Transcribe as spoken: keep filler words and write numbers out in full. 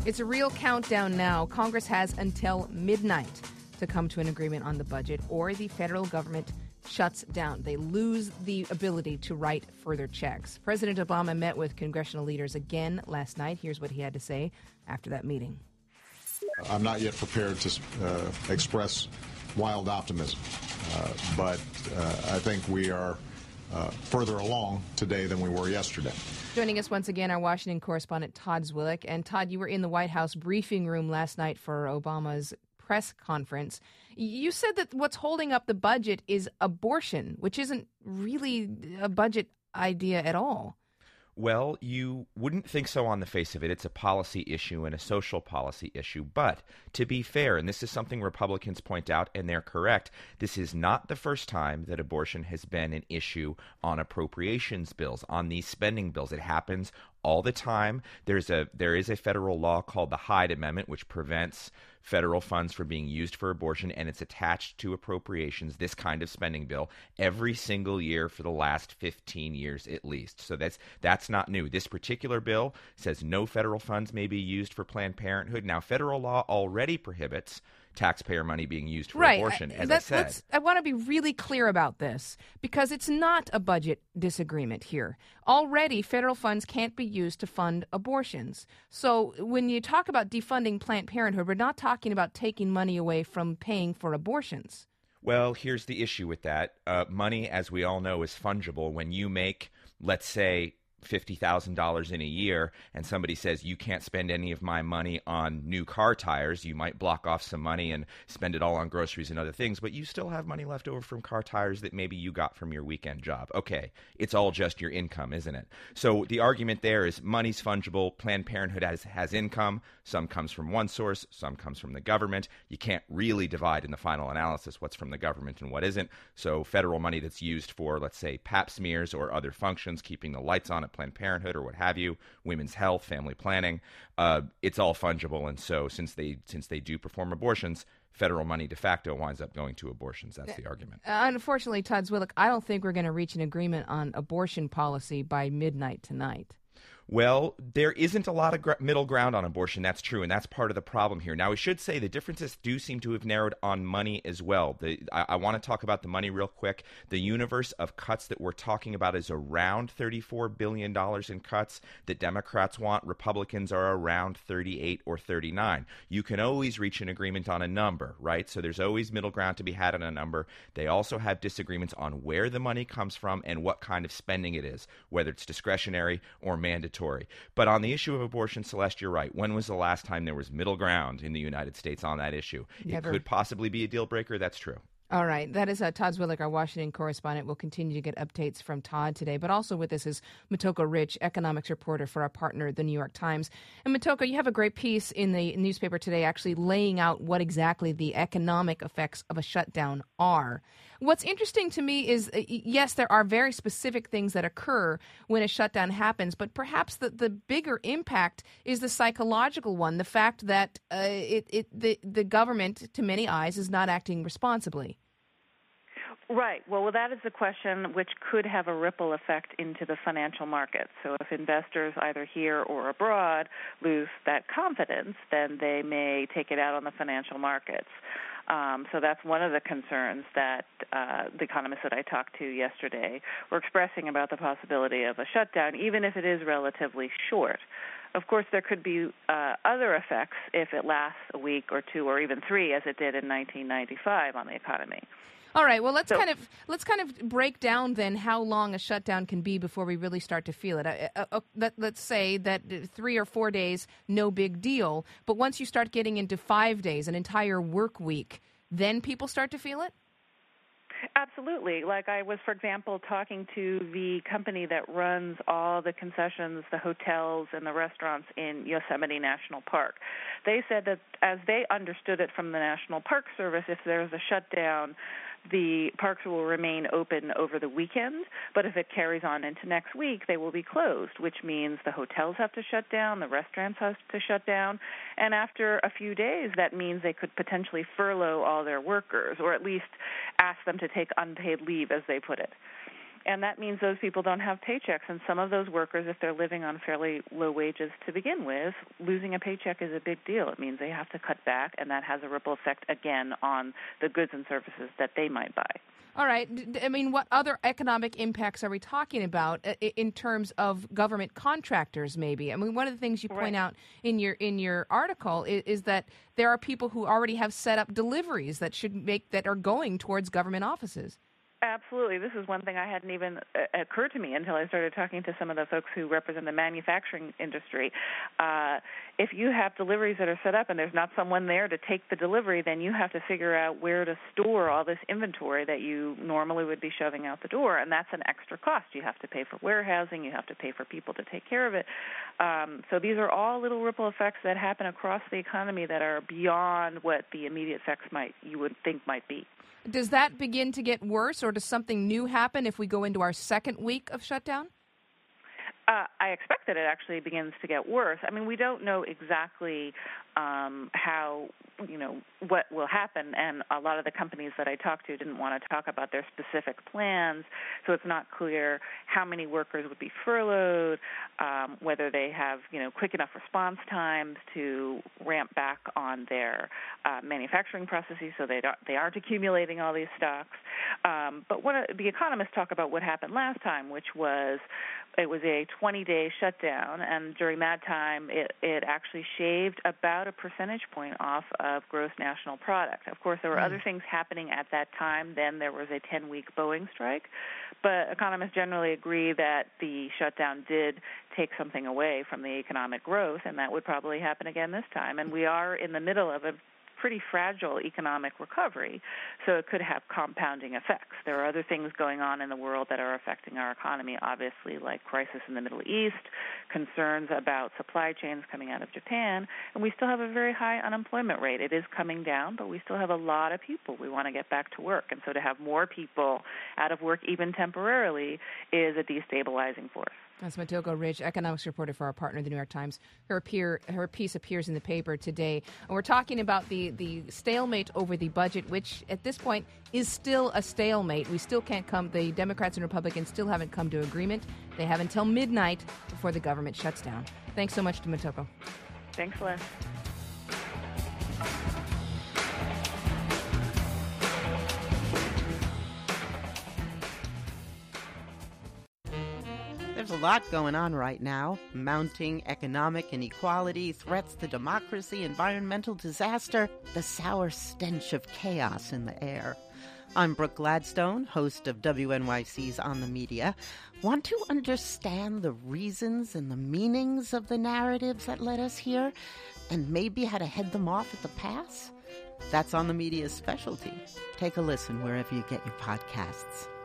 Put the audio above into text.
It's a real countdown now. Congress has until midnight to come to an agreement on the budget, or the federal government shuts down. They lose the ability to write further checks. President Obama met with congressional leaders again last night. Here's what he had to say after that meeting. I'm not yet prepared to uh, express wild optimism, uh, but uh, I think we are uh, further along today than we were yesterday. Joining us once again, our Washington correspondent Todd Zwillich. And Todd, you were in the White House briefing room last night for Obama's press conference. You said that what's holding up the budget is abortion, which isn't really a budget idea at all. Well, you wouldn't think so on the face of it. It's a policy issue and a social policy issue. But to be fair, and this is something Republicans point out, and they're correct, this is not the first time that abortion has been an issue on appropriations bills, on these spending bills. It happens all the time. There's a there is a federal law called the Hyde Amendment, which prevents federal funds from being used for abortion, and it's attached to appropriations, this kind of spending bill, every single year for the last fifteen years at least. So that's that's not new. This particular bill says no federal funds may be used for Planned Parenthood. Now, federal law already prohibits taxpayer money being used for right. abortion, as That's, I said. Let's, I want to be really clear about this, because it's not a budget disagreement here. Already, federal funds can't be used to fund abortions. So when you talk about defunding Planned Parenthood, we're not talking about taking money away from paying for abortions. Well, here's the issue with that. Uh, money, as we all know, is fungible. When you make, let's say, fifty thousand dollars in a year, and somebody says you can't spend any of my money on new car tires, you might block off some money and spend it all on groceries and other things, but you still have money left over from car tires that maybe you got from your weekend job. Okay, it's all just your income, isn't it? So the argument there is money's fungible. Planned Parenthood has, has income. Some comes from one source, some comes from the government. You can't really divide in the final analysis what's from the government and what isn't. So federal money that's used for, let's say, pap smears or other functions, keeping the lights on at Planned Parenthood or what have you, women's health, family planning, uh, it's all fungible. And so since they since they do perform abortions, federal money de facto winds up going to abortions. That's the argument. Uh, unfortunately, Todd Zwillich, I don't think we're going to reach an agreement on abortion policy by midnight tonight. Well, there isn't a lot of gr- middle ground on abortion. That's true, and that's part of the problem here. Now, we should say the differences do seem to have narrowed on money as well. The, I, I want to talk about the money real quick. The universe of cuts that we're talking about is around thirty-four billion dollars in cuts that Democrats want. Republicans are around thirty-eight or thirty-nine. You can always reach an agreement on a number, right? So there's always middle ground to be had on a number. They also have disagreements on where the money comes from and what kind of spending it is, whether it's discretionary or mandatory. But on the issue of abortion, Celeste, you're right. When was the last time there was middle ground in the United States on that issue? Never. It could possibly be a deal breaker. That's true. All right. That is uh, Todd Zwillich, our Washington correspondent. We'll continue to get updates from Todd today. But also with us is Motoko Rich, economics reporter for our partner, The New York Times. And Motoko, you have a great piece in the newspaper today actually laying out what exactly the economic effects of a shutdown are. What's interesting to me is, uh, yes, there are very specific things that occur when a shutdown happens, but perhaps the, the bigger impact is the psychological one, the fact that uh, it, it the, the government, to many eyes, is not acting responsibly. Right. Well, well, that is the question which could have a ripple effect into the financial markets. So if investors either here or abroad lose that confidence, then they may take it out on the financial markets. Um, so that's one of the concerns that uh, the economists that I talked to yesterday were expressing about the possibility of a shutdown, even if it is relatively short. Of course, there could be uh, other effects if it lasts a week or two or even three, as it did in nineteen ninety-five on the economy. All right. Well, let's so, kind of let's kind of break down then how long a shutdown can be before we really start to feel it. Uh, uh, let, let's say that three or four days, no big deal. But once you start getting into five days, an entire work week, then people start to feel it? Absolutely. Like I was, for example, talking to the company that runs all the concessions, the hotels, and the restaurants in Yosemite National Park. They said that as they understood it from the National Park Service, if there's a shutdown, the parks will remain open over the weekend, but if it carries on into next week, they will be closed, which means the hotels have to shut down, the restaurants have to shut down, and after a few days, that means they could potentially furlough all their workers, or at least ask them to take unpaid leave, as they put it. And that means those people don't have paychecks. And some of those workers, if they're living on fairly low wages to begin with, losing a paycheck is a big deal. It means they have to cut back, and that has a ripple effect, again, on the goods and services that they might buy. All right. I mean, what other economic impacts are we talking about in terms of government contractors, maybe? I mean, one of the things you point right. out in your in your article is, is that there are people who already have set up deliveries that should make that are going towards government offices. Absolutely. This is one thing I hadn't even uh, occurred to me until I started talking to some of the folks who represent the manufacturing industry. Uh, if you have deliveries that are set up and there's not someone there to take the delivery, then you have to figure out where to store all this inventory that you normally would be shoving out the door, and that's an extra cost. You have to pay for warehousing. You have to pay for people to take care of it. Um, so these are all little ripple effects that happen across the economy that are beyond what the immediate effects might you would think might be. Does that begin to get worse, or does something new happen if we go into our second week of shutdown? Uh, I expect that it actually begins to get worse. I mean, we don't know exactly um, how, you know, what will happen, and a lot of the companies that I talked to didn't want to talk about their specific plans, so it's not clear how many workers would be furloughed, um, whether they have, you know, quick enough response times to ramp back on their uh, manufacturing processes so they don't, they aren't accumulating all these stocks. Um, but one of, the economists talk about what happened last time, which was it was a twenty-day shutdown, and during that time, it, it actually shaved about a percentage point off of gross national product. Of course, there were mm. other things happening at that time. Then there was a ten-week Boeing strike, but economists generally agree that the shutdown did take something away from the economic growth, and that would probably happen again this time. And we are in the middle of a pretty fragile economic recovery, so it could have compounding effects. There are other things going on in the world that are affecting our economy, obviously, like crisis in the Middle East, concerns about supply chains coming out of Japan, and we still have a very high unemployment rate. It is coming down, but we still have a lot of people we want to get back to work, and so to have more people out of work, even temporarily, is a destabilizing force. That's Motoko Rich, economics reporter for our partner, the New York Times. Her, appear, her piece appears in the paper today. And we're talking about the, the stalemate over the budget, which at this point is still a stalemate. We still can't come, the Democrats and Republicans still haven't come to agreement. They have until midnight before the government shuts down. Thanks so much to Motoko. Thanks, Les. There's a lot going on right now. Mounting economic inequality, threats to democracy, environmental disaster, the sour stench of chaos in the air. I'm Brooke Gladstone, host of W N Y C's On the Media. Want to understand the reasons and the meanings of the narratives that led us here, and maybe how to head them off at the pass? That's On the Media's specialty. Take a listen wherever you get your podcasts.